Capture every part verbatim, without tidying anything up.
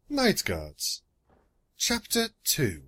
Night Guards. Chapter two.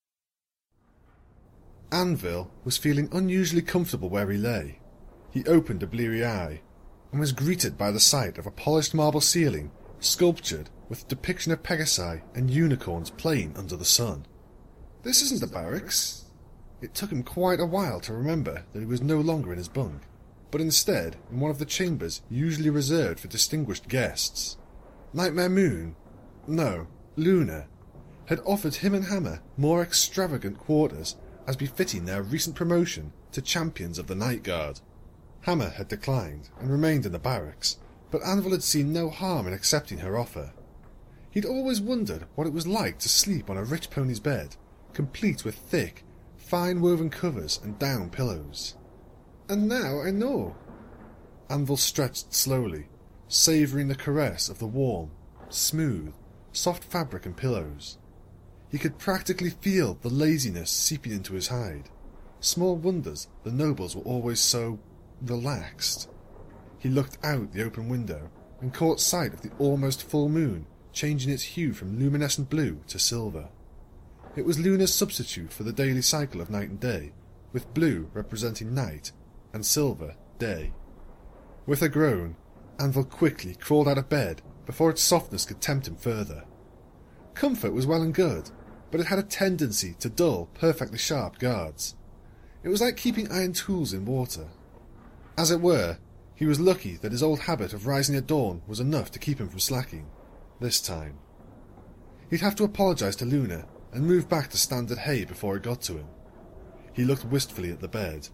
Anvil was feeling unusually comfortable where he lay. He opened a bleary eye, and was greeted by the sight of a polished marble ceiling, sculptured with a depiction of Pegasi and unicorns playing under the sun. This isn't the barracks. It took him quite a while to remember that he was no longer in his bunk, but instead in one of the chambers usually reserved for distinguished guests. Nightmare Moon, no, Luna, had offered him and Hammer more extravagant quarters as befitting their recent promotion to Champions of the Night Guard. Hammer had declined and remained in the barracks, but Anvil had seen no harm in accepting her offer. He'd always wondered what it was like to sleep on a rich pony's bed, complete with thick, fine-woven covers and down pillows. And now I know. Anvil stretched slowly, savouring the caress of the warm, smooth, soft fabric and pillows. He could practically feel the laziness seeping into his hide. Small wonders the nobles were always so relaxed. He looked out the open window and caught sight of the almost full moon changing its hue from luminescent blue to silver. It was Luna's substitute for the daily cycle of night and day, with blue representing night and silver day. With a groan, Anvil quickly crawled out of bed before its softness could tempt him further. Comfort was well and good, but it had a tendency to dull perfectly sharp guards. It was like keeping iron tools in water. As it were, he was lucky that his old habit of rising at dawn was enough to keep him from slacking, this time. He'd have to apologise to Luna and move back to standard hay before it got to him. He looked wistfully at the bed.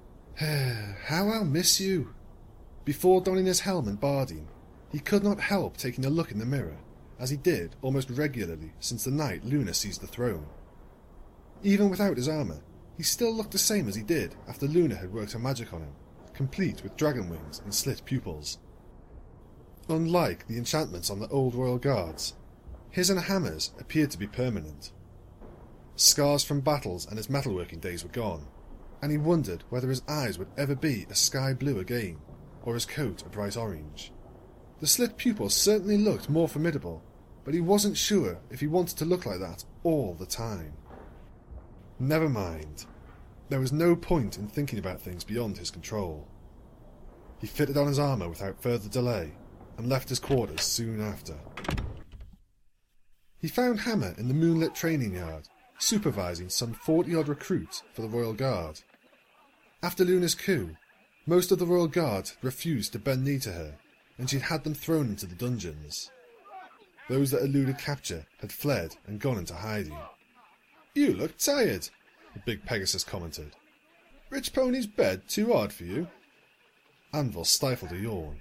How I'll miss you. Before donning his helm and barding, he could not help taking a look in the mirror, as he did almost regularly since the night Luna seized the throne. Even without his armour, he still looked the same as he did after Luna had worked her magic on him, complete with dragon wings and slit pupils. Unlike the enchantments on the old royal guards, his and Hammer's appeared to be permanent. Scars from battles and his metalworking days were gone, and he wondered whether his eyes would ever be a sky blue again, or his coat a bright orange. The slit pupils certainly looked more formidable, but he wasn't sure if he wanted to look like that all the time. Never mind. There was no point in thinking about things beyond his control. He fitted on his armour without further delay, and left his quarters soon after. He found Hammer in the moonlit training yard, supervising some forty-odd recruits for the Royal Guard. After Luna's coup, most of the Royal Guard refused to bend knee to her, and she'd had them thrown into the dungeons. Those that eluded capture had fled and gone into hiding. "You look tired," the big Pegasus commented. "Rich pony's bed too hard for you?" Anvil stifled a yawn.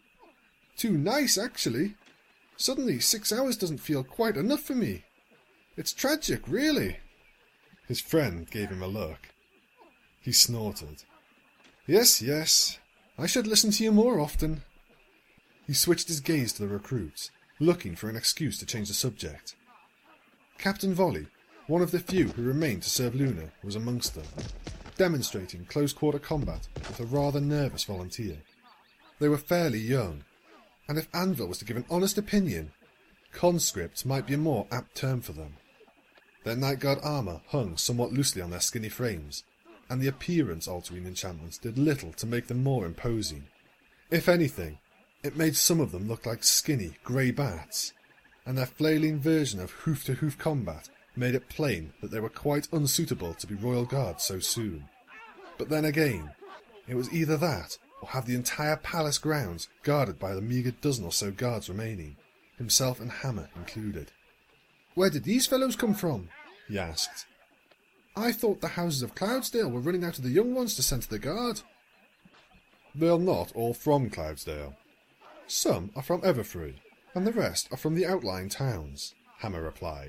"Too nice, actually. Suddenly six hours doesn't feel quite enough for me. It's tragic, really." His friend gave him a look. He snorted. "Yes, yes. I should listen to you more often." He switched his gaze to the recruits, looking for an excuse to change the subject. Captain Volley, one of the few who remained to serve Luna, was amongst them, demonstrating close-quarter combat with a rather nervous volunteer. They were fairly young, and if Anvil was to give an honest opinion, conscripts might be a more apt term for them. Their night guard armour hung somewhat loosely on their skinny frames, and the appearance-altering enchantments did little to make them more imposing. If anything, it made some of them look like skinny, grey bats, and their flailing version of hoof-to-hoof combat made it plain that they were quite unsuitable to be Royal Guards so soon. But then again, it was either that, or have the entire palace grounds guarded by the meagre dozen or so guards remaining, himself and Hammer included. "Where did these fellows come from?" he asked. "I thought the houses of Cloudsdale were running out of the young ones to send to the guard." "They're not all from Cloudsdale. Some are from Everfree, and the rest are from the outlying towns," Hammer replied.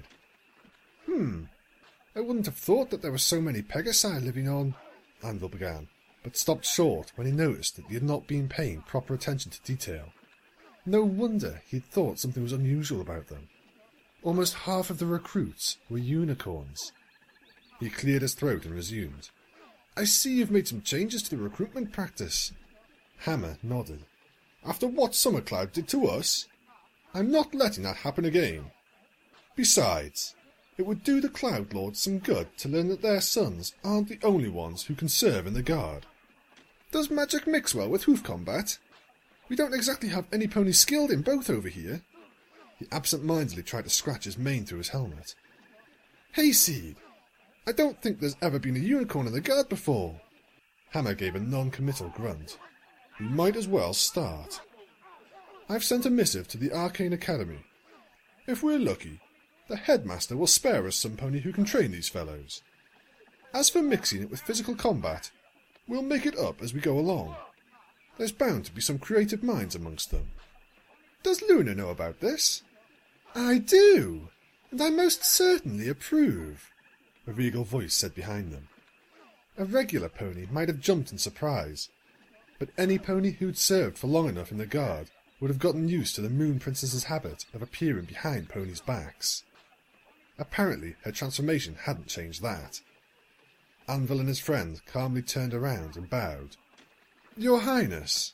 Hmm, I wouldn't have thought that there were so many Pegasi living on," Anvil began, but stopped short when he noticed that he had not been paying proper attention to detail. No wonder he had thought something was unusual about them. Almost half of the recruits were unicorns. He cleared his throat and resumed. "I see you've made some changes to the recruitment practice." Hammer nodded. "After what Summercloud did to us? I'm not letting that happen again." Besides, it would do the Cloud Lords some good to learn that their sons aren't the only ones who can serve in the Guard. Does magic mix well with hoof combat? We don't exactly have any ponies skilled in both over here. He absent-mindedly tried to scratch his mane through his helmet. Hayseed, I don't think there's ever been a unicorn in the Guard before. Hammer gave a non-committal grunt. We might as well start. I've sent a missive to the Arcane Academy. If we're lucky, the headmaster will spare us some pony who can train these fellows. As for mixing it with physical combat, we'll make it up as we go along. There's bound to be some creative minds amongst them. Does Luna know about this? I do, and I most certainly approve, a regal voice said behind them. A regular pony might have jumped in surprise, but any pony who'd served for long enough in the Guard would have gotten used to the Moon Princess's habit of appearing behind ponies' backs. Apparently, her transformation hadn't changed that. Anvil and his friend calmly turned around and bowed. Your Highness.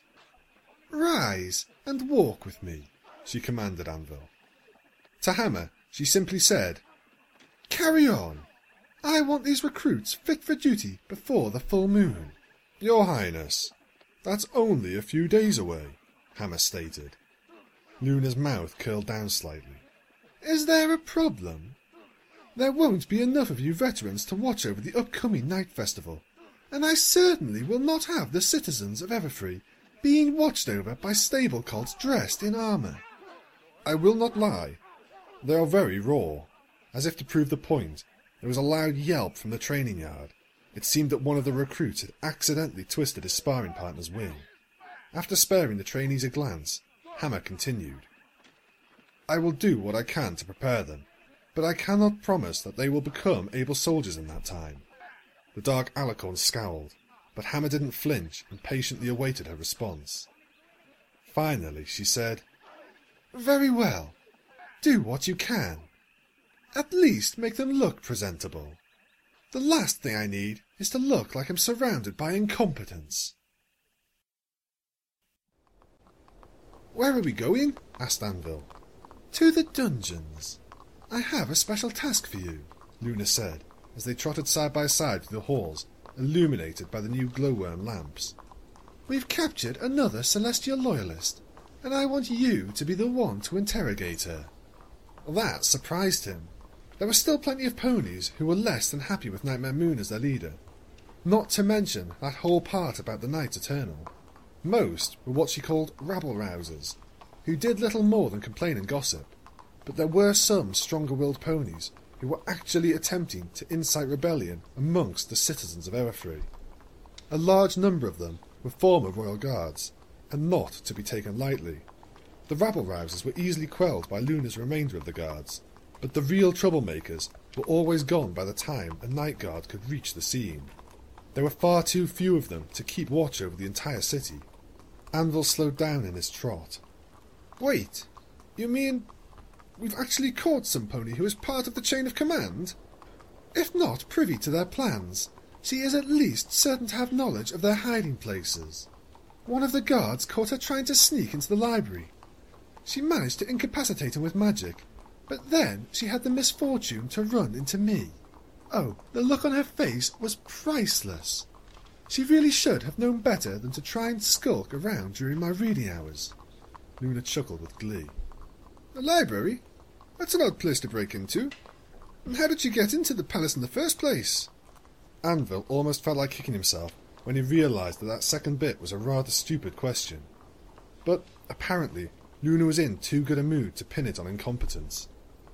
Rise and walk with me, she commanded Anvil. To Hammer, she simply said, Carry on. I want these recruits fit for duty before the full moon. Your Highness, that's only a few days away, Hammer stated. Luna's mouth curled down slightly. Is there a problem? There won't be enough of you veterans to watch over the upcoming night festival, and I certainly will not have the citizens of Everfree being watched over by stable colts dressed in armour. I will not lie. They are very raw. As if to prove the point, there was a loud yelp from the training yard. It seemed that one of the recruits had accidentally twisted his sparring partner's wing. After sparing the trainees a glance, Hammer continued. I will do what I can to prepare them, but I cannot promise that they will become able soldiers in that time. The dark alicorn scowled, but Hammer didn't flinch and patiently awaited her response. Finally, she said, Very well. Do what you can. At least make them look presentable. The last thing I need is to look like I'm surrounded by incompetence. Where are we going? Asked Anvil. To the dungeons. I have a special task for you, Luna said, as they trotted side by side through the halls, illuminated by the new glowworm lamps. We've captured another Celestial Loyalist, and I want you to be the one to interrogate her. That surprised him. There were still plenty of ponies who were less than happy with Nightmare Moon as their leader, not to mention that whole part about the Knight Eternal. Most were what she called rabble-rousers, who did little more than complain and gossip, but there were some stronger-willed ponies who were actually attempting to incite rebellion amongst the citizens of Everfree. A large number of them were former royal guards, and not to be taken lightly. The rabble-rousers were easily quelled by Luna's remainder of the guards, but the real troublemakers were always gone by the time a night guard could reach the scene. There were far too few of them to keep watch over the entire city. Anvil slowed down in his trot. Wait, you mean we've actually caught some pony who is part of the chain of command? If not privy to their plans, she is at least certain to have knowledge of their hiding places. One of the guards caught her trying to sneak into the library. She managed to incapacitate him with magic, but then she had the misfortune to run into me. Oh, the look on her face was priceless. She really should have known better than to try and skulk around during my reading hours. Luna chuckled with glee. The library? That's an odd place to break into. And how did she get into the palace in the first place? Anvil almost felt like kicking himself when he realised that that second bit was a rather stupid question. But apparently Luna was in too good a mood to pin it on incompetence.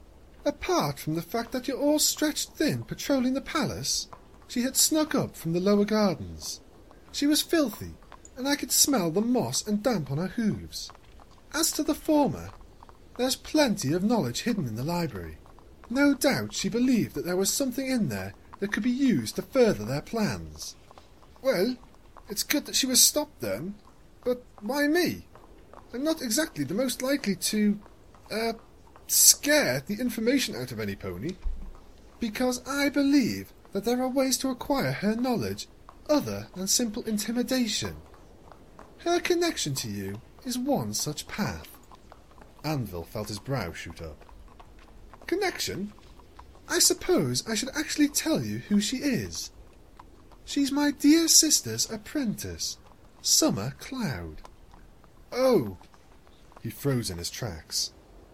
Apart from the fact that you're all stretched thin patrolling the palace, she had snuck up from the lower gardens. She was filthy, and I could smell the moss and damp on her hooves. As to the former, there's plenty of knowledge hidden in the library. No doubt she believed that there was something in there that could be used to further their plans. Well, it's good that she was stopped then, but why me? I'm not exactly the most likely to, uh, scare the information out of any pony, because I believe that there are ways to acquire her knowledge other than simple intimidation. Her connection to you is one such path. Anvil felt his brow shoot up. Connection? I suppose I should actually tell you who she is. She's my dear sister's apprentice, Summer Cloud. Oh! He froze in his tracks.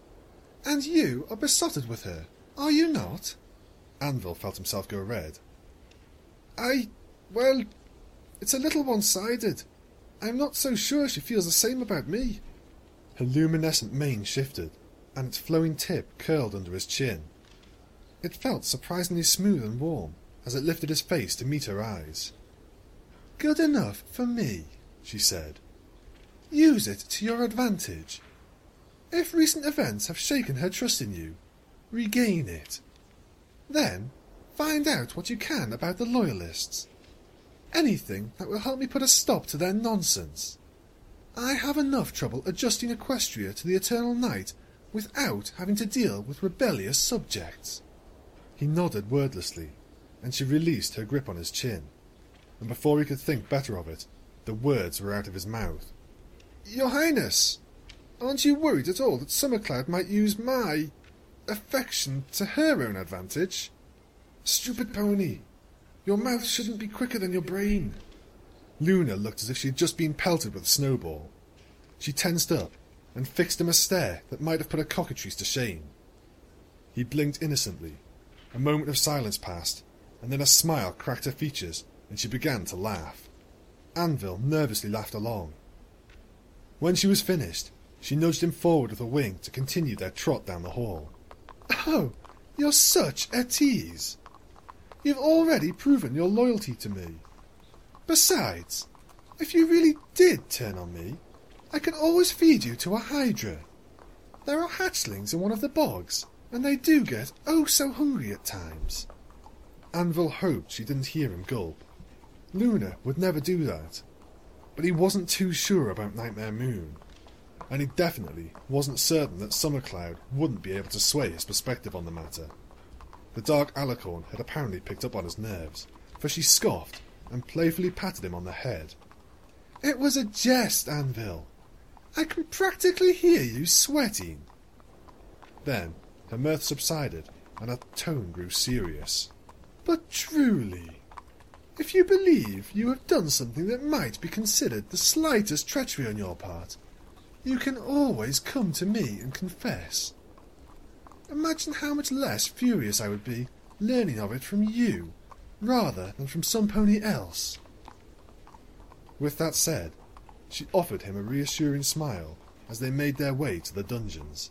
And you are besotted with her, are you not? Anvil felt himself go red. I... well, it's a little one-sided. I'm not so sure she feels the same about me. Her luminescent mane shifted, and its flowing tip curled under his chin. It felt surprisingly smooth and warm as it lifted his face to meet her eyes. Good enough for me, she said. Use it to your advantage. If recent events have shaken her trust in you, regain it. Then, find out what you can about the Loyalists. Anything that will help me put a stop to their nonsense. I have enough trouble adjusting Equestria to the Eternal Night without having to deal with rebellious subjects. He nodded wordlessly, and she released her grip on his chin, and before he could think better of it, the words were out of his mouth. Your Highness, aren't you worried at all that Summercloud might use my affection to her own advantage? Stupid pony, your mouth shouldn't be quicker than your brain. Luna looked as if she had just been pelted with a snowball. She tensed up and fixed him a stare that might have put a cockatrice to shame. He blinked innocently. A moment of silence passed, and then a smile cracked her features, and she began to laugh. Anvil nervously laughed along. When she was finished, she nudged him forward with a wing to continue their trot down the hall. Oh, you're such a tease. You've already proven your loyalty to me. Besides, if you really did turn on me, I can always feed you to a hydra. There are hatchlings in one of the bogs, and they do get oh so hungry at times. Anvil hoped she didn't hear him gulp. Luna would never do that. But he wasn't too sure about Nightmare Moon, and he definitely wasn't certain that Summercloud wouldn't be able to sway his perspective on the matter. The Dark Alicorn had apparently picked up on his nerves, for she scoffed and playfully patted him on the head. It was a jest, Anvil. I can practically hear you sweating. Then her mirth subsided, and her tone grew serious. But truly, if you believe you have done something that might be considered the slightest treachery on your part, you can always come to me and confess. Imagine how much less furious I would be learning of it from you, rather than from some pony else. With that said, she offered him a reassuring smile as they made their way to the dungeons.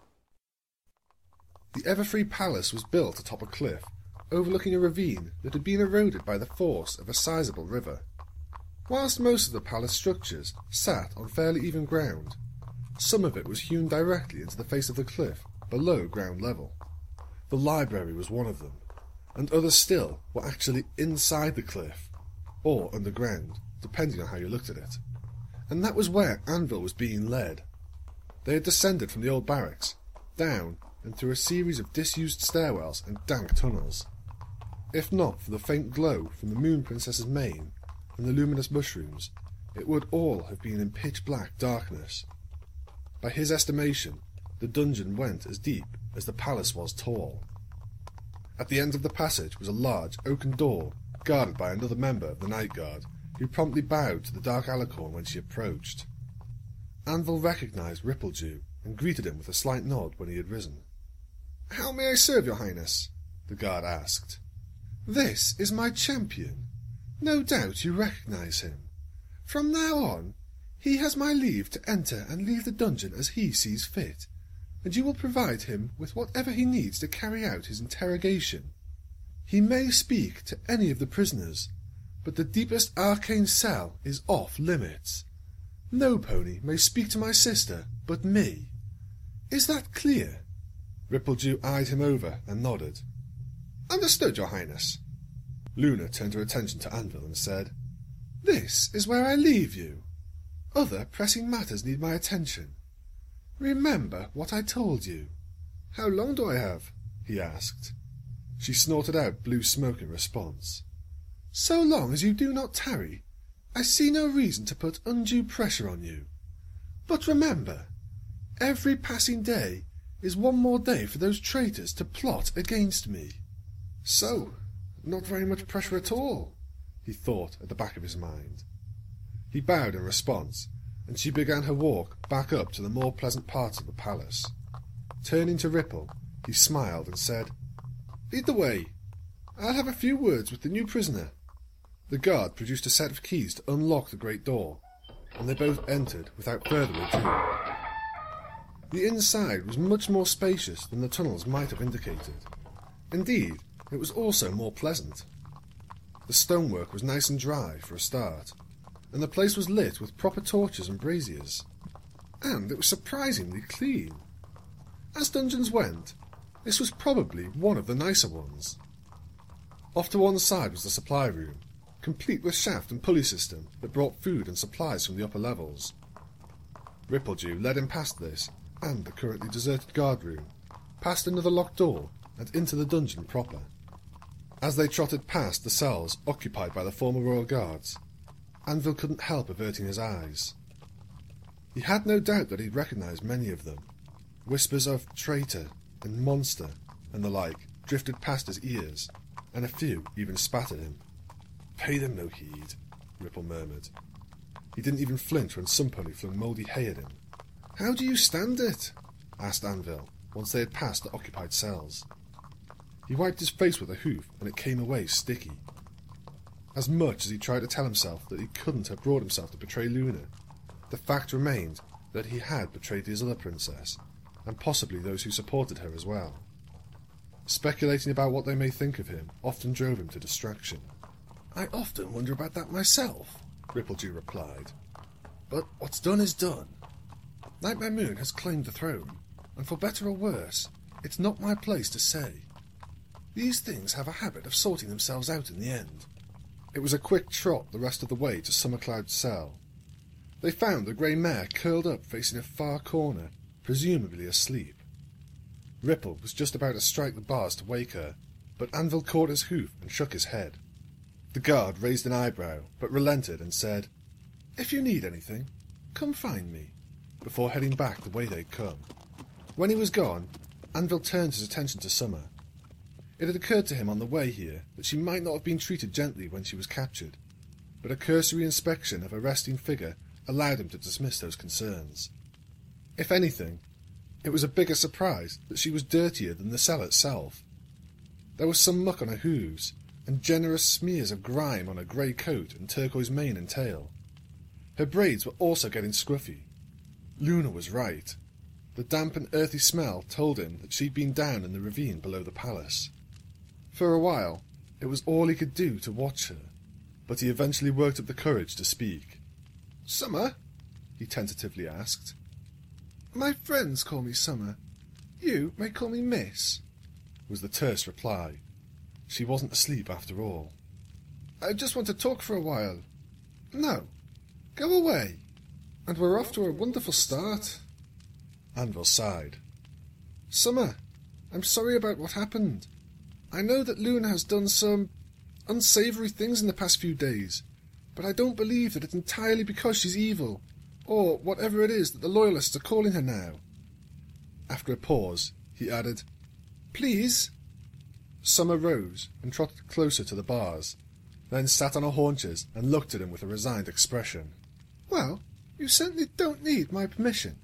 The Everfree Palace was built atop a cliff, overlooking a ravine that had been eroded by the force of a sizable river. Whilst most of the palace structures sat on fairly even ground, some of it was hewn directly into the face of the cliff below ground level. The library was one of them, and others still were actually inside the cliff, or underground, depending on how you looked at it. And that was where Anvil was being led. They had descended from the old barracks, down and through a series of disused stairwells and dank tunnels. If not for the faint glow from the Moon Princess's mane and the luminous mushrooms, it would all have been in pitch-black darkness. By his estimation, the dungeon went as deep as the palace was tall. At the end of the passage was a large oaken door, guarded by another member of the Night Guard, who promptly bowed to the Dark Alicorn when she approached. Anvil recognised Rippledew, and greeted him with a slight nod when he had risen. "How may I serve your Highness?" the guard asked. "This is my champion. No doubt you recognise him. From now on, he has my leave to enter and leave the dungeon as he sees fit, and you will provide him with whatever he needs to carry out his interrogation. He may speak to any of the prisoners, but the deepest arcane cell is off limits. No pony may speak to my sister but me. Is that clear?" Rippledew eyed him over and nodded. "Understood, your Highness." Luna turned her attention to Anvil and said, "This is where I leave you. Other pressing matters need my attention. Remember what I told you." "How long do I have?" he asked. She snorted out blue smoke in response. "So long as you do not tarry, I see no reason to put undue pressure on you. But remember, every passing day is one more day for those traitors to plot against me. So, not very much pressure at all, he thought at the back of his mind. He bowed in response, and she began her walk back up to the more pleasant parts of the palace. Turning to Ripple, he smiled and said, "Lead the way. I'll have a few words with the new prisoner." The guard produced a set of keys to unlock the great door, and they both entered without further ado. The inside was much more spacious than the tunnels might have indicated. Indeed, it was also more pleasant. The stonework was nice and dry, for a start, and the place was lit with proper torches and braziers. And it was surprisingly clean. As dungeons went, this was probably one of the nicer ones. Off to one side was the supply room, complete with shaft and pulley system that brought food and supplies from the upper levels. Rippledew led him past this, and the currently deserted guard room, past another locked door, and into the dungeon proper. As they trotted past the cells occupied by the former royal guards, Anvil couldn't help averting his eyes. He had no doubt that he'd recognised many of them. Whispers of traitor and monster and the like drifted past his ears, and a few even spat at him. "Pay them no heed," Ripple murmured. He didn't even flinch when Sunpony flung mouldy hay at him. "How do you stand it?" asked Anvil, once they had passed the occupied cells. He wiped his face with a hoof, and it came away sticky. As much as he tried to tell himself that he couldn't have brought himself to betray Luna, the fact remained that he had betrayed the other princess, and possibly those who supported her as well. Speculating about what they may think of him often drove him to distraction. "I often wonder about that myself," Rippledew replied. "But what's done is done. Nightmare Moon has claimed the throne, and for better or worse, it's not my place to say. These things have a habit of sorting themselves out in the end." It was a quick trot the rest of the way to Summercloud's cell. They found the grey mare curled up facing a far corner, presumably asleep. Ripple was just about to strike the bars to wake her, but Anvil caught his hoof and shook his head. The guard raised an eyebrow, but relented and said, "If you need anything, come find me," before heading back the way they'd come. When he was gone, Anvil turned his attention to Summer. It had occurred to him on the way here that she might not have been treated gently when she was captured, but a cursory inspection of her resting figure allowed him to dismiss those concerns. If anything, it was a bigger surprise that she was dirtier than the cell itself. There was some muck on her hooves, and generous smears of grime on her grey coat and turquoise mane and tail. Her braids were also getting scruffy. Luna was right. The damp and earthy smell told him that she'd been down in the ravine below the palace. For a while, it was all he could do to watch her, but he eventually worked up the courage to speak. "Summer?" he tentatively asked. "My friends call me Summer. You may call me Miss," was the terse reply. She wasn't asleep after all. "I just want to talk for a while." "No, go away, and we're off to a wonderful start." Anvil sighed. "Summer, I'm sorry about what happened. I know that Luna has done some unsavoury things in the past few days, but I don't believe that it's entirely because she's evil, or whatever it is that the Loyalists are calling her now." After a pause, he added, "Please?" Summer rose and trotted closer to the bars, then sat on her haunches and looked at him with a resigned expression. "Well, you certainly don't need my permission.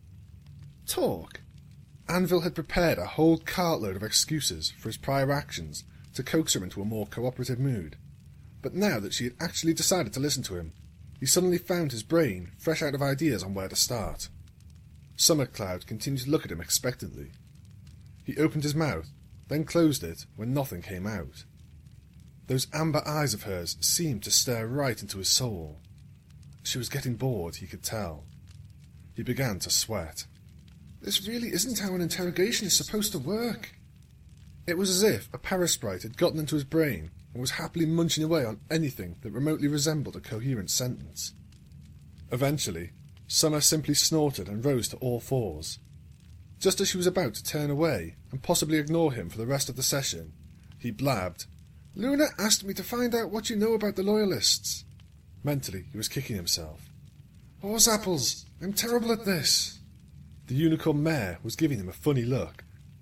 Talk." Anvil had prepared a whole cartload of excuses for his prior actions to coax her into a more cooperative mood, but now that she had actually decided to listen to him, he suddenly found his brain fresh out of ideas on where to start. Summercloud continued to look at him expectantly. He opened his mouth, then closed it when nothing came out. Those amber eyes of hers seemed to stare right into his soul. She was getting bored, he could tell. He began to sweat. This really isn't how an interrogation is supposed to work. It was as if a parasprite had gotten into his brain and was happily munching away on anything that remotely resembled a coherent sentence. Eventually, Summer simply snorted and rose to all fours. Just as she was about to turn away and possibly ignore him for the rest of the session, he blabbed, "Luna asked me to find out what you know about the Loyalists." Mentally, he was kicking himself. "Horse apples! I'm terrible at this!" The unicorn mare was giving him a funny look,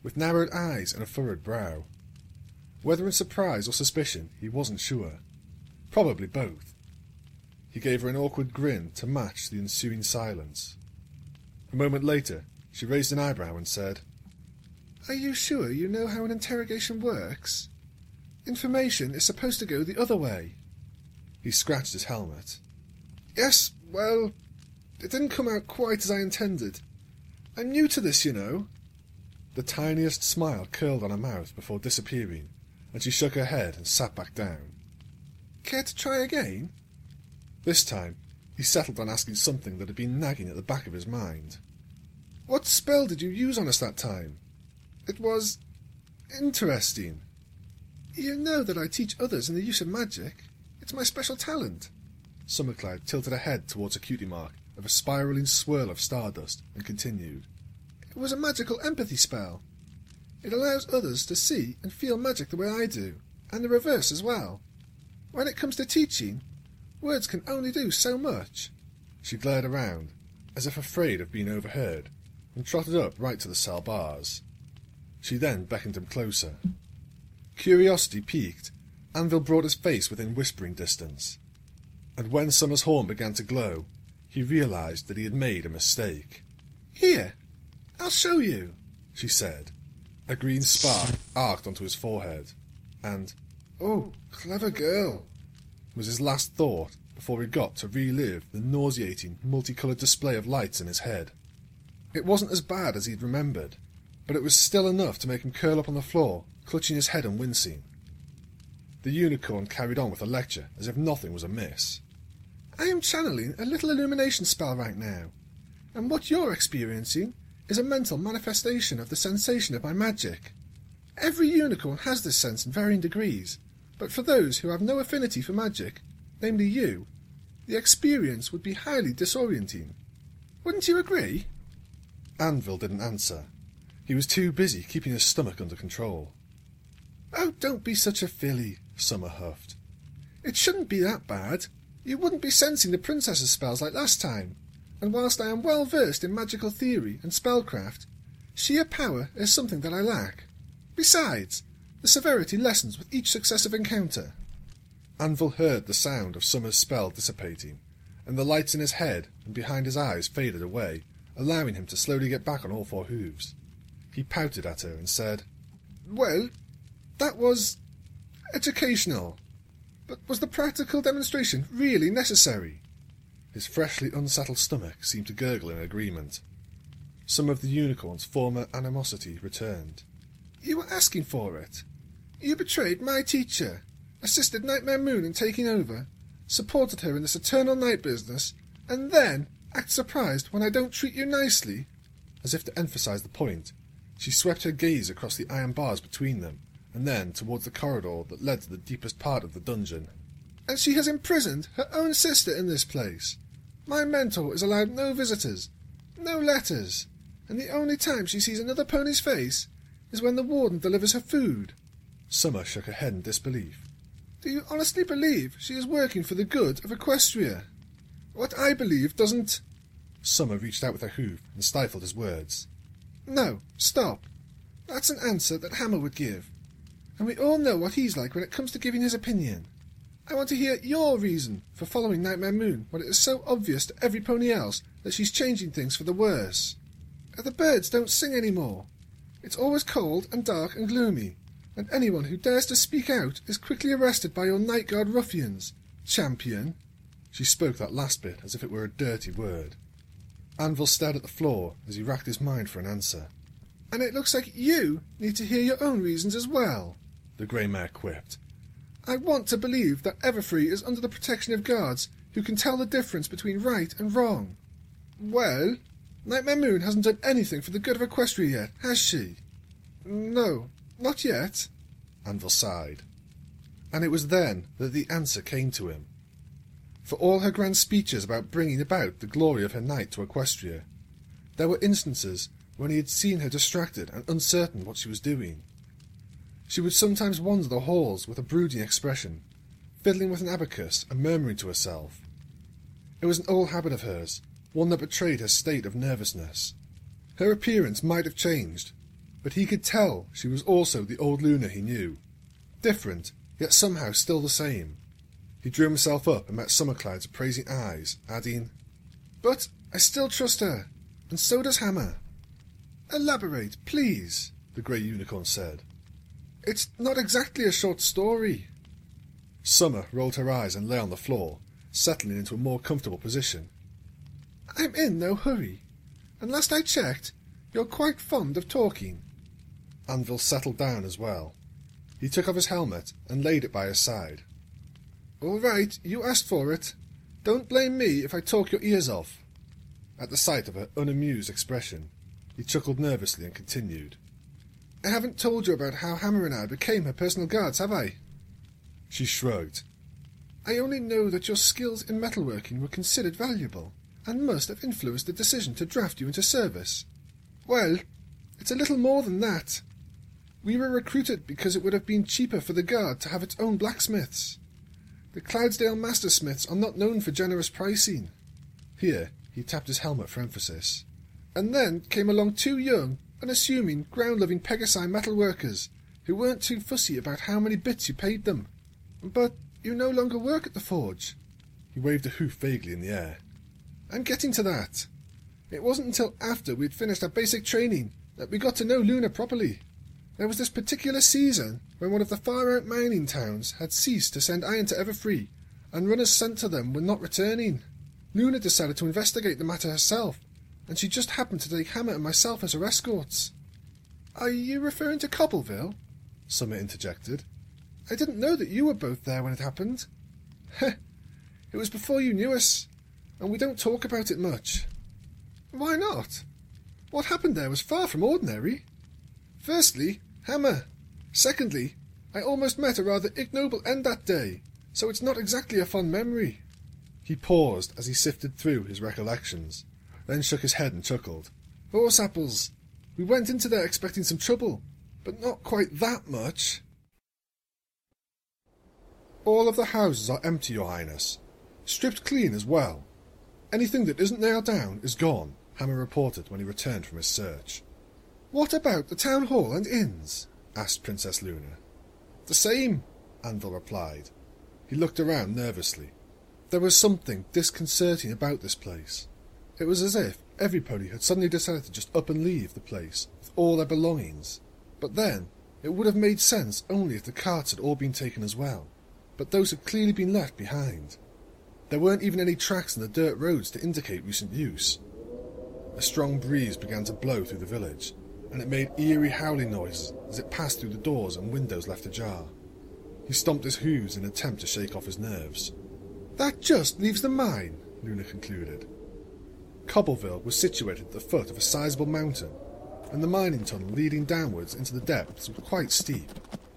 with narrowed eyes and a furrowed brow. Whether in surprise or suspicion, he wasn't sure. Probably both. He gave her an awkward grin to match the ensuing silence. A moment later, she raised an eyebrow and said, "Are you sure you know how an interrogation works? Information is supposed to go the other way." He scratched his helmet. "Yes, well, it didn't come out quite as I intended. I'm new to this, you know." The tiniest smile curled on her mouth before disappearing, and she shook her head and sat back down. "Care to try again?" This time, he settled on asking something that had been nagging at the back of his mind. "What spell did you use on us that time? It was interesting. You know that I teach others in the use of magic. It's my special talent." Summercloud tilted her head towards a cutie mark of a spiralling swirl of stardust and continued. "It was a magical empathy spell. It allows others to see and feel magic the way I do, and the reverse as well. When it comes to teaching, words can only do so much." She glared around, as if afraid of being overheard, and trotted up right to the cell bars. She then beckoned him closer. Curiosity piqued, Anvil brought his face within whispering distance, and when Summer's horn began to glow, he realized that he had made a mistake. "Here, I'll show you," she said. A green spark arced onto his forehead, and, "Oh, clever girl," was his last thought before he got to relive the nauseating, multicoloured display of lights in his head. It wasn't as bad as he'd remembered, but it was still enough to make him curl up on the floor, clutching his head and wincing. The unicorn carried on with the lecture as if nothing was amiss. "I am channeling a little illumination spell right now, and what you're experiencing is a mental manifestation of the sensation of my magic. Every unicorn has this sense in varying degrees, but for those who have no affinity for magic, namely you, the experience would be highly disorienting. Wouldn't you agree?" Anvil didn't answer. He was too busy keeping his stomach under control. "Oh, don't be such a filly," Summer huffed. "It shouldn't be that bad. You wouldn't be sensing the princess's spells like last time, and whilst I am well versed in magical theory and spellcraft, sheer power is something that I lack. Besides, the severity lessens with each successive encounter." Anvil heard the sound of Summer's spell dissipating, and the lights in his head and behind his eyes faded away, allowing him to slowly get back on all four hooves. He pouted at her and said, "Well, that was educational. But was the practical demonstration really necessary?" His freshly unsettled stomach seemed to gurgle in agreement. Some of the unicorn's former animosity returned. "You were asking for it. You betrayed my teacher, assisted Nightmare Moon in taking over, supported her in this eternal night business, and then act surprised when I don't treat you nicely." As if to emphasize the point, she swept her gaze across the iron bars between them, and then towards the corridor that led to the deepest part of the dungeon. "And she has imprisoned her own sister in this place. My mentor is allowed no visitors, no letters, and the only time she sees another pony's face is when the warden delivers her food." Summer shook her head in disbelief. "Do you honestly believe she is working for the good of Equestria? What I believe doesn't—" Summer reached out with her hoof and stifled his words. "No, stop. That's an answer that Hammer would give, and we all know what he's like when it comes to giving his opinion. I want to hear your reason for following Nightmare Moon when it is so obvious to every pony else that she's changing things for the worse. The birds don't sing anymore. It's always cold and dark and gloomy, and anyone who dares to speak out is quickly arrested by your Night Guard ruffians. Champion." She spoke that last bit as if it were a dirty word. Anvil stared at the floor as he racked his mind for an answer. "And it looks like you need to hear your own reasons as well," the grey mare quipped. "I want to believe that Everfree is under the protection of guards who can tell the difference between right and wrong. Well, Nightmare Moon hasn't done anything for the good of Equestria yet, has she?" "No, not yet," Anvil sighed. And it was then that the answer came to him. For all her grand speeches about bringing about the glory of her knight to Equestria, there were instances when he had seen her distracted and uncertain what she was doing. She would sometimes wander the halls with a brooding expression, fiddling with an abacus and murmuring to herself. It was an old habit of hers, one that betrayed her state of nervousness. Her appearance might have changed, but he could tell she was also the old Luna he knew. Different, yet somehow still the same. He drew himself up and met Summercloud's appraising eyes, adding, "But I still trust her, and so does Hammer." "Elaborate, please," the grey unicorn said. "It's not exactly a short story." Summer rolled her eyes and lay on the floor, settling into a more comfortable position. "I'm in no hurry, and last I checked, you're quite fond of talking." Anvil settled down as well. He took off his helmet and laid it by his side. "All right, you asked for it. Don't blame me if I talk your ears off." At the sight of her unamused expression, he chuckled nervously and continued. "I haven't told you about how Hammer and I became her personal guards, have I?" She shrugged. "I only know that your skills in metalworking were considered valuable, and must have influenced the decision to draft you into service. Well, it's a little more than that. We were recruited because it would have been cheaper for the Guard to have its own blacksmiths. The Cloudsdale mastersmiths are not known for generous pricing." Here he tapped his helmet for emphasis. "And then came along two young, unassuming, ground-loving Pegasi metalworkers who weren't too fussy about how many bits you paid them. But you no longer work at the forge." He waved a hoof vaguely in the air. "I'm getting to that. It wasn't until after we'd finished our basic training that we got to know Luna properly. There was this particular season when one of the far-out mining towns had ceased to send iron to Everfree, and runners sent to them were not returning. Luna decided to investigate the matter herself, and she just happened to take Hammer and myself as her escorts." "Are you referring to Cobbleville?" Summer interjected. "I didn't know that you were both there when it happened." "Heh, it was before you knew us, and we don't talk about it much." "Why not? What happened there was far from ordinary. Firstly, Hammer. Secondly, I almost met a rather ignoble end that day, so it's not exactly a fond memory." He paused as he sifted through his recollections, then shook his head and chuckled. "Horse apples. We went into there expecting some trouble, but not quite that much." "All of the houses are empty, Your Highness. Stripped clean as well. Anything that isn't nailed down is gone," Hammer reported when he returned from his search. "What about the town hall and inns?" asked Princess Luna. "The same," Anvil replied. He looked around nervously. There was something disconcerting about this place. It was as if everybody had suddenly decided to just up and leave the place with all their belongings. But then, it would have made sense only if the carts had all been taken as well. But those had clearly been left behind. There weren't even any tracks in the dirt roads to indicate recent use. A strong breeze began to blow through the village, and it made eerie howling noises as it passed through the doors and windows left ajar. He stomped his hooves in an attempt to shake off his nerves. "That just leaves the mine," Luna concluded. Cobbleville was situated at the foot of a sizable mountain, and the mining tunnel leading downwards into the depths was quite steep.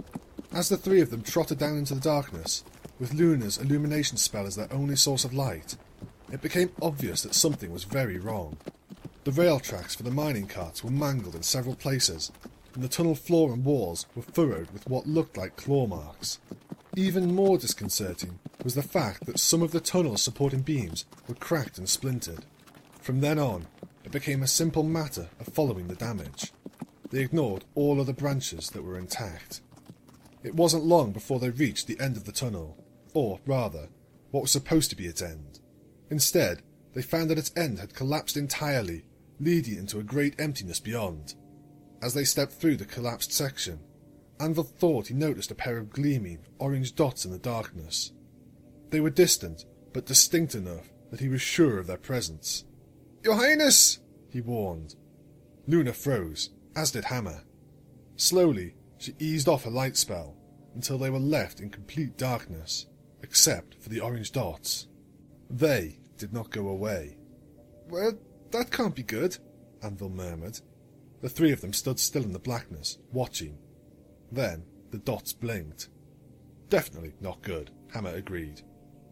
As the three of them trotted down into the darkness, with Luna's illumination spell as their only source of light, it became obvious that something was very wrong. The rail tracks for the mining carts were mangled in several places, and the tunnel floor and walls were furrowed with what looked like claw marks. Even more disconcerting was the fact that some of the tunnel's supporting beams were cracked and splintered. From then on, it became a simple matter of following the damage. They ignored all other branches that were intact. It wasn't long before they reached the end of the tunnel, or, rather, what was supposed to be its end. Instead, they found that its end had collapsed entirely, leading into a great emptiness beyond. As they stepped through the collapsed section, Anvil thought he noticed a pair of gleaming, orange dots in the darkness. They were distant, but distinct enough that he was sure of their presence. "Your Highness!" he warned. Luna froze, as did Hammer. Slowly, she eased off her light spell, until they were left in complete darkness, except for the orange dots. They did not go away. "Well, that can't be good," Anvil murmured. The three of them stood still in the blackness, watching. Then the dots blinked. "Definitely not good," Hammer agreed.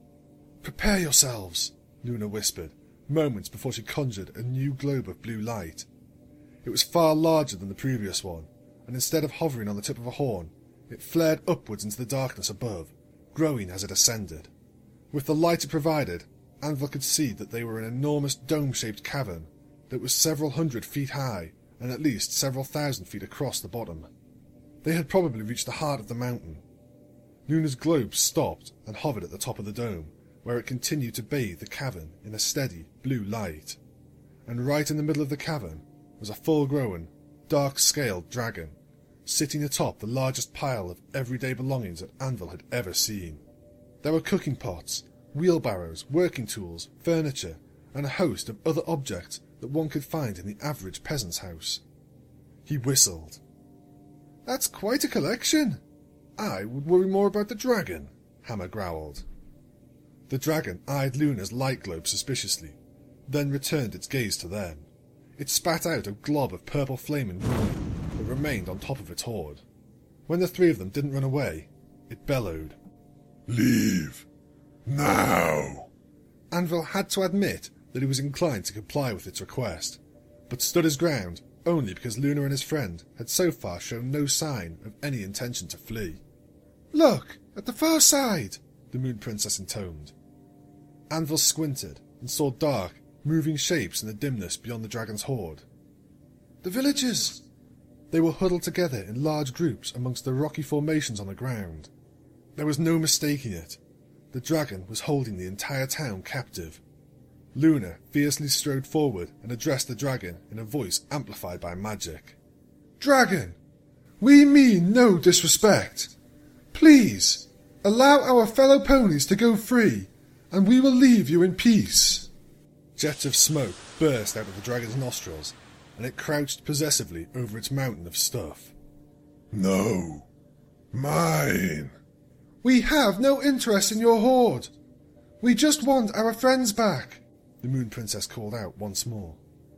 "Prepare yourselves," Luna whispered, moments before she conjured a new globe of blue light. It was far larger than the previous one, and instead of hovering on the tip of a horn, it flared upwards into the darkness above, growing as it ascended. With the light it provided, Anvil could see that they were an enormous dome-shaped cavern that was several hundred feet high and at least several thousand feet across the bottom. They had probably reached the heart of the mountain. Luna's globe stopped and hovered at the top of the dome, where it continued to bathe the cavern in a steady blue light. And right in the middle of the cavern was a full-grown, dark-scaled dragon, sitting atop the largest pile of everyday belongings that Anvil had ever seen. There were cooking pots, wheelbarrows, working tools, furniture, and a host of other objects that one could find in the average peasant's house. He whistled. "That's quite a collection. I would worry more about the dragon," Hammer growled. The dragon eyed Luna's light globe suspiciously, then returned its gaze to them. It spat out a glob of purple flame and green that remained on top of its hoard. When the three of them didn't run away, it bellowed. "Leave! Now!" Anvil had to admit that he was inclined to comply with its request, but stood his ground only because Luna and his friend had so far shown no sign of any intention to flee. "Look, at the far side," the Moon Princess intoned. Anvil squinted and saw dark, moving shapes in the dimness beyond the dragon's hoard. "The villagers!" They were huddled together in large groups amongst the rocky formations on the ground. There was no mistaking it. The dragon was holding the entire town captive. Luna fiercely strode forward and addressed the dragon in a voice amplified by magic. "Dragon, we mean no disrespect. Please, allow our fellow ponies to go free, and we will leave you in peace." Jets of smoke burst out of the dragon's nostrils, and it crouched possessively over its mountain of stuff. "No. Mine." "We have no interest in your hoard. We just want our friends back," the Moon Princess called out once more.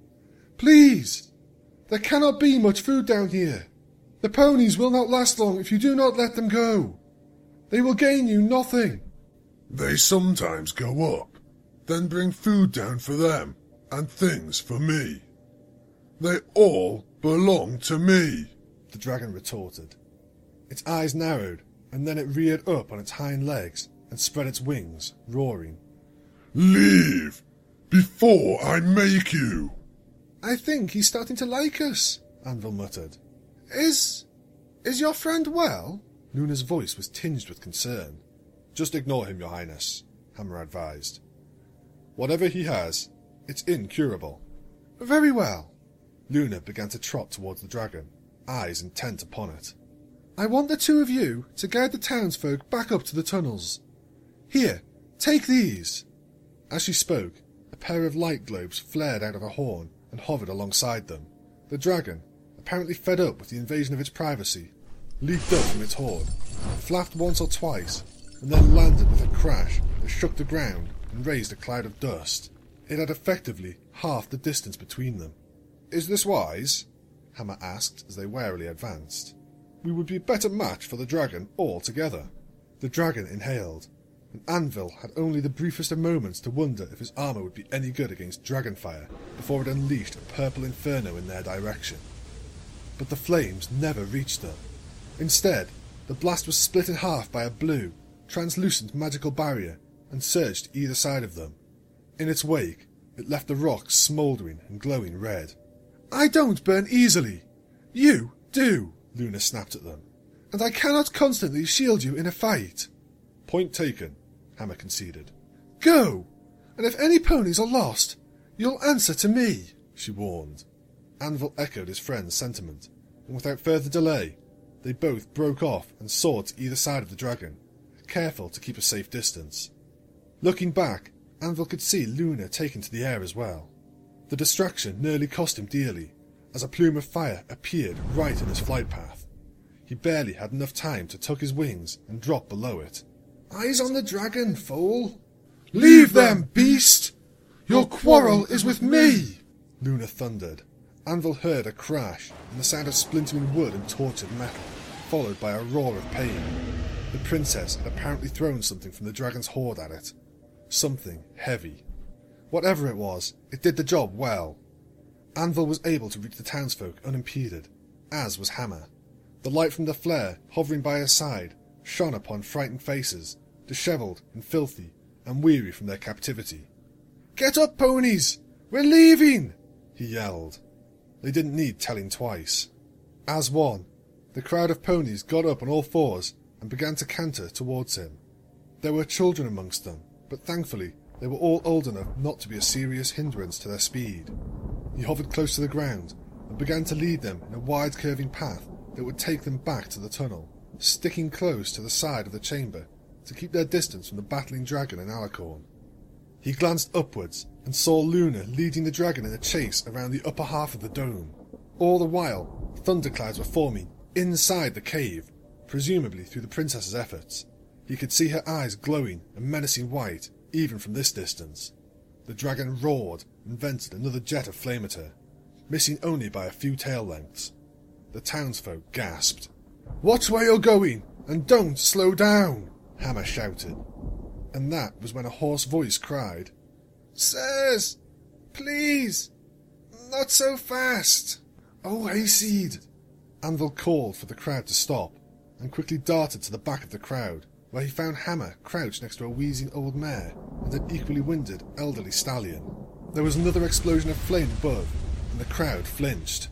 "Please! There cannot be much food down here. The ponies will not last long if you do not let them go. They will gain you nothing." "They sometimes go up, then bring food down for them, and things for me. They all belong to me," the dragon retorted. Its eyes narrowed, and then it reared up on its hind legs and spread its wings, roaring. "Leave, before I make you." "I think he's starting to like us," Anvil muttered. Is... is your friend well?" Luna's voice was tinged with concern. "Just ignore him, Your Highness," Hammer advised. "Whatever he has, it's incurable." "Very well." Luna began to trot towards the dragon, eyes intent upon it. "I want the two of you to guide the townsfolk back up to the tunnels. Here, take these." As she spoke, a pair of light globes flared out of her horn and hovered alongside them. The dragon, apparently fed up with the invasion of its privacy, leaped up from its hoard, flapped once or twice, and then landed with a crash that shook the ground and raised a cloud of dust. It had effectively half the distance between them. "Is this wise?" Hammer asked as they warily advanced. "We would be a better match for the dragon altogether." The dragon inhaled, and Anvil had only the briefest of moments to wonder if his armour would be any good against dragonfire before it unleashed a purple inferno in their direction. But the flames never reached them. Instead, the blast was split in half by a blue, translucent magical barrier and surged to either side of them. In its wake, it left the rocks smouldering and glowing red. "I don't burn easily. You do," Luna snapped at them. "And I cannot constantly shield you in a fight." "Point taken," Hammer conceded. "Go! And if any ponies are lost, you'll answer to me," she warned. Anvil echoed his friend's sentiment, and without further delay, they both broke off and soared to either side of the dragon, careful to keep a safe distance. Looking back, Anvil could see Luna taken to the air as well. The distraction nearly cost him dearly, as a plume of fire appeared right in his flight path. He barely had enough time to tuck his wings and drop below it. "Eyes on the dragon, fool!" "Leave them, beast! Your quarrel is with me!" Luna thundered. Anvil heard a crash and the sound of splintering wood and tortured metal, followed by a roar of pain. The princess had apparently thrown something from the dragon's hoard at it. Something heavy. Whatever it was, it did the job well. Anvil was able to reach the townsfolk unimpeded, as was Hammer. The light from the flare, hovering by his side, shone upon frightened faces, dishevelled and filthy, and weary from their captivity. "Get up, ponies! We're leaving!" he yelled. They didn't need telling twice. As one, the crowd of ponies got up on all fours and began to canter towards him. There were children amongst them, but thankfully they were all old enough not to be a serious hindrance to their speed. He hovered close to the ground and began to lead them in a wide curving path that would take them back to the tunnel, sticking close to the side of the chamber to keep their distance from the battling dragon and Alicorn. He glanced upwards and saw Luna leading the dragon in a chase around the upper half of the dome. All the while, thunderclouds were forming inside the cave, presumably through the princess's efforts. He could see her eyes glowing and menacing white even from this distance. The dragon roared and vented another jet of flame at her, missing only by a few tail lengths. The townsfolk gasped. "Watch where you're going, and don't slow down," Hammer shouted. And that was when a hoarse voice cried, "Sirs, please, not so fast. Oh, Hayseed." Anvil called for the crowd to stop, and quickly darted to the back of the crowd, where he found Hammer crouched next to a wheezing old mare and an equally winded elderly stallion. There was another explosion of flame above, and the crowd flinched.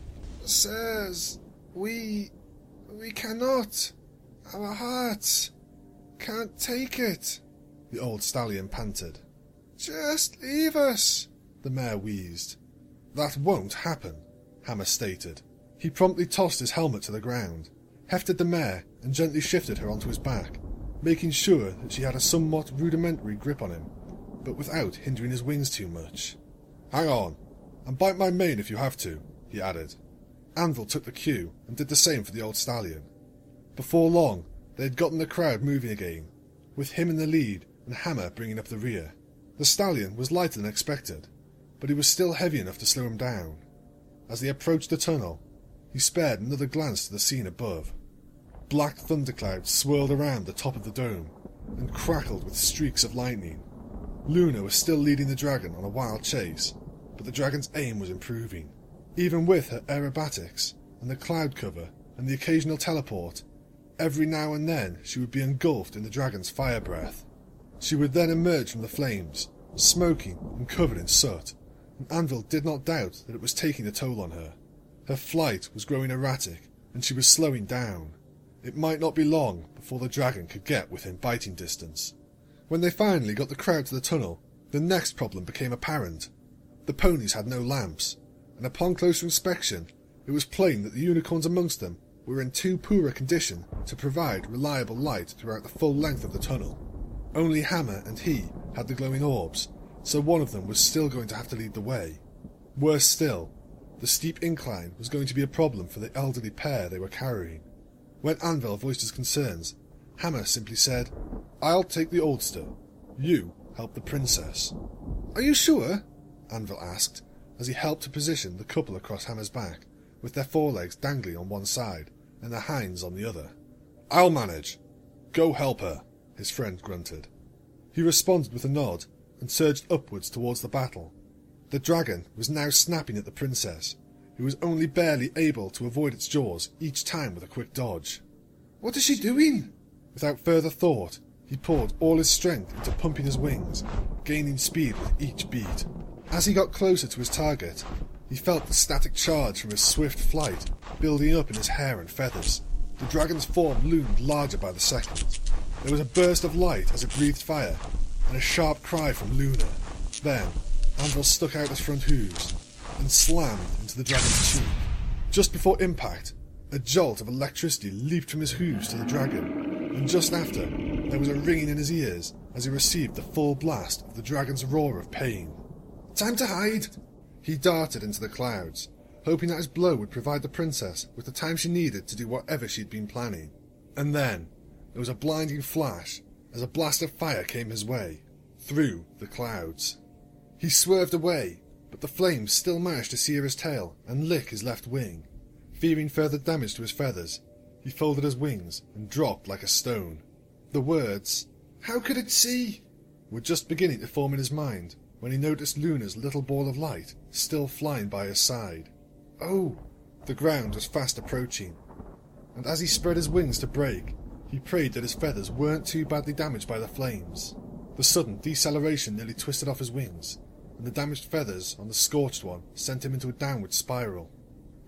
"Sirs, we... we cannot. Our hearts can't take it," the old stallion panted. "Just leave us," the mare wheezed. "That won't happen," Hammer stated. He promptly tossed his helmet to the ground, hefted the mare and gently shifted her onto his back, making sure that she had a somewhat rudimentary grip on him, but without hindering his wings too much. "Hang on, and bite my mane if you have to," he added. Anvil took the cue and did the same for the old stallion. Before long, they had gotten the crowd moving again, with him in the lead and Hammer bringing up the rear. The stallion was lighter than expected, but he was still heavy enough to slow him down. As they approached the tunnel, he spared another glance to the scene above. Black thunderclouds swirled around the top of the dome and crackled with streaks of lightning. Luna was still leading the dragon on a wild chase, but the dragon's aim was improving. Even with her aerobatics and the cloud cover and the occasional teleport, every now and then she would be engulfed in the dragon's fire breath. She would then emerge from the flames, smoking and covered in soot, and Anvil did not doubt that it was taking a toll on her. Her flight was growing erratic, and she was slowing down. It might not be long before the dragon could get within biting distance. When they finally got the crowd to the tunnel, the next problem became apparent. The ponies had no lamps, and upon closer inspection, it was plain that the unicorns amongst them were in too poor a condition to provide reliable light throughout the full length of the tunnel. Only Hammer and he had the glowing orbs, so one of them was still going to have to lead the way. Worse still, the steep incline was going to be a problem for the elderly pair they were carrying. When Anvil voiced his concerns, Hammer simply said, "I'll take the oldster. You help the princess." "Are you sure?" Anvil asked, as he helped to position the couple across Hammer's back, with their forelegs dangling on one side and their hinds on the other. "I'll manage. Go help her," his friend grunted. He responded with a nod and surged upwards towards the battle. The dragon was now snapping at the princess, who was only barely able to avoid its jaws each time with a quick dodge. "What is she doing?" Without further thought, he poured all his strength into pumping his wings, gaining speed with each beat. As he got closer to his target, he felt the static charge from his swift flight building up in his hair and feathers. The dragon's form loomed larger by the second. There was a burst of light as it breathed fire, and a sharp cry from Luna. Then, Anvil stuck out his front hooves and slammed into the dragon's cheek. Just before impact, a jolt of electricity leaped from his hooves to the dragon, and just after, there was a ringing in his ears as he received the full blast of the dragon's roar of pain. "Time to hide!" He darted into the clouds, hoping that his blow would provide the princess with the time she needed to do whatever she'd been planning. And then, there was a blinding flash as a blast of fire came his way, through the clouds. He swerved away, but the flames still managed to sear his tail and lick his left wing. Fearing further damage to his feathers, he folded his wings and dropped like a stone. The words, "How could it see?" were just beginning to form in his mind when he noticed Luna's little ball of light still flying by his side. Oh, the ground was fast approaching, and as he spread his wings to break, he prayed that his feathers weren't too badly damaged by the flames. The sudden deceleration nearly twisted off his wings, and the damaged feathers on the scorched one sent him into a downward spiral.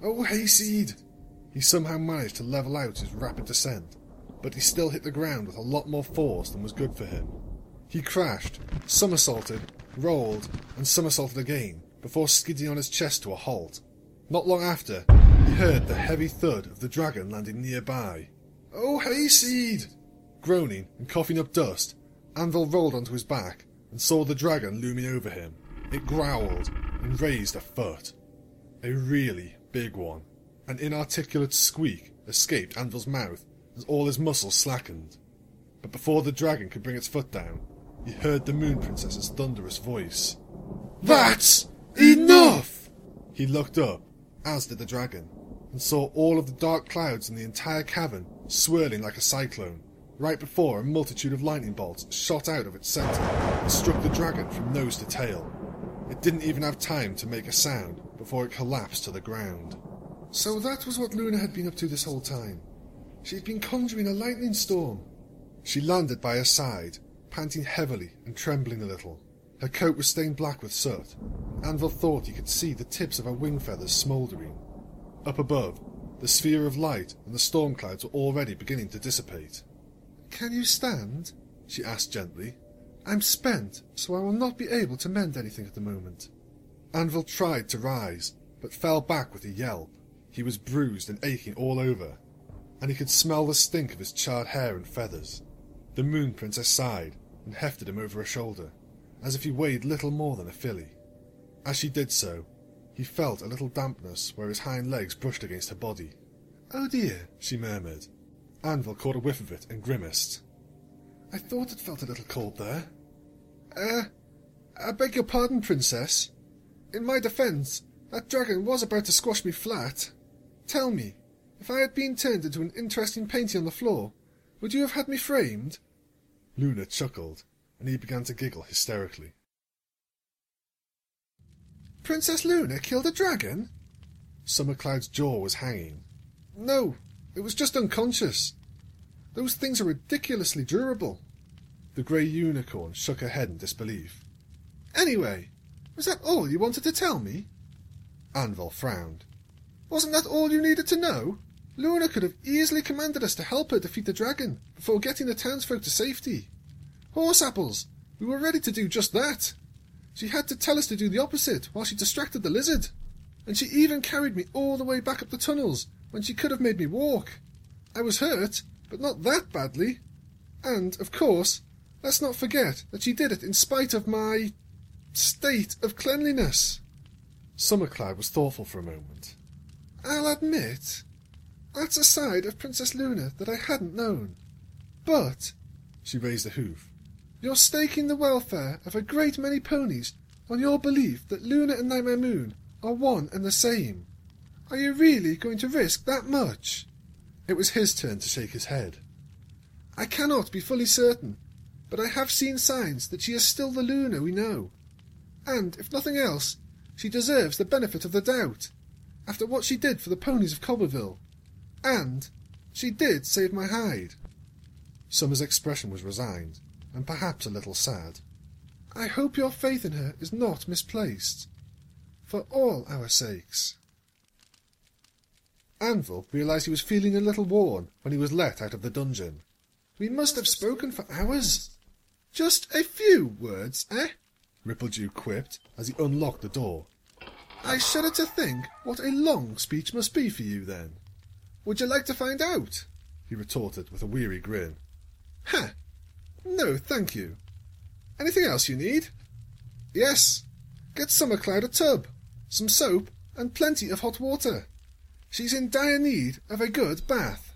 Oh, Hayseed! He somehow managed to level out his rapid descent, but he still hit the ground with a lot more force than was good for him. He crashed, somersaulted, rolled, and somersaulted again, before skidding on his chest to a halt. Not long after, he heard the heavy thud of the dragon landing nearby. Oh, Hayseed! Groaning and coughing up dust, Anvil rolled onto his back and saw the dragon looming over him. It growled and raised a foot. A really big one. An inarticulate squeak escaped Anvil's mouth as all his muscles slackened. But before the dragon could bring its foot down, he heard the Moon Princess's thunderous voice. That's enough! He looked up, as did the dragon, and saw all of the dark clouds in the entire cavern swirling like a cyclone, right before a multitude of lightning bolts shot out of its centre and struck the dragon from nose to tail. It didn't even have time to make a sound before it collapsed to the ground. So that was what Luna had been up to this whole time. She'd been conjuring a lightning storm. She landed by her side, panting heavily and trembling a little. Her coat was stained black with soot, and Anvil thought he could see the tips of her wing feathers smouldering. Up above, the sphere of light and the storm clouds were already beginning to dissipate. Can you stand? She asked gently. I'm spent, so I will not be able to mend anything at the moment. Anvil tried to rise, but fell back with a yelp. He was bruised and aching all over, and he could smell the stink of his charred hair and feathers. The Moon Princess sighed and hefted him over her shoulder, as if he weighed little more than a filly. As she did so, he felt a little dampness where his hind legs brushed against her body. Oh dear, she murmured. Anvil caught a whiff of it and grimaced. I thought it felt a little cold there. Uh, I beg your pardon, Princess. In my defence, that dragon was about to squash me flat. Tell me, if I had been turned into an interesting painting on the floor, would you have had me framed? Luna chuckled, and he began to giggle hysterically. Princess Luna killed a dragon? Summercloud's jaw was hanging. No, it was just unconscious. Those things are ridiculously durable. The grey unicorn shook her head in disbelief. Anyway, was that all you wanted to tell me? Anvil frowned. Wasn't that all you needed to know? Luna could have easily commanded us to help her defeat the dragon before getting the townsfolk to safety. Horse apples! We were ready to do just that. She had to tell us to do the opposite while she distracted the lizard. And she even carried me all the way back up the tunnels when she could have made me walk. I was hurt, but not that badly. And, of course, let's not forget that she did it in spite of my state of cleanliness. Summercloud was thoughtful for a moment. I'll admit, that's a side of Princess Luna that I hadn't known. But, she raised a hoof, you're staking the welfare of a great many ponies on your belief that Luna and Nightmare Moon are one and the same. Are you really going to risk that much? It was his turn to shake his head. I cannot be fully certain, but I have seen signs that she is still the Luna we know. And, if nothing else, she deserves the benefit of the doubt, after what she did for the ponies of Cobbleville. And she did save my hide. Summer's expression was resigned, and perhaps a little sad. I hope your faith in her is not misplaced. For all our sakes. Anvil realised he was feeling a little worn when he was let out of the dungeon. We must have spoken for hours. Just a few words, eh? Rippledew quipped as he unlocked the door. I shudder to think what a long speech must be for you, then. Would you like to find out? He retorted with a weary grin. Huh. No, thank you. Anything else you need? Yes. Get Summercloud a tub, some soap, and plenty of hot water. She's in dire need of a good bath.